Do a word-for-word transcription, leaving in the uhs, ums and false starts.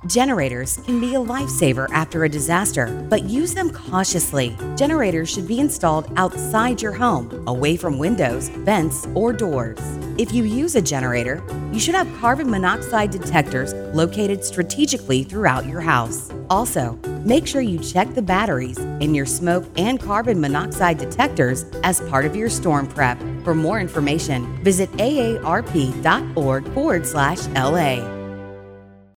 Generators can be a lifesaver after a disaster, but use them cautiously. Generators should be installed outside your home, away from windows, vents, or doors. If you use a generator, you should have carbon monoxide detectors located strategically throughout your house. Also, make sure you check the batteries in your smoke and carbon monoxide detectors as part of your storm prep. For more information, visit A A R P dot org forward slash L A.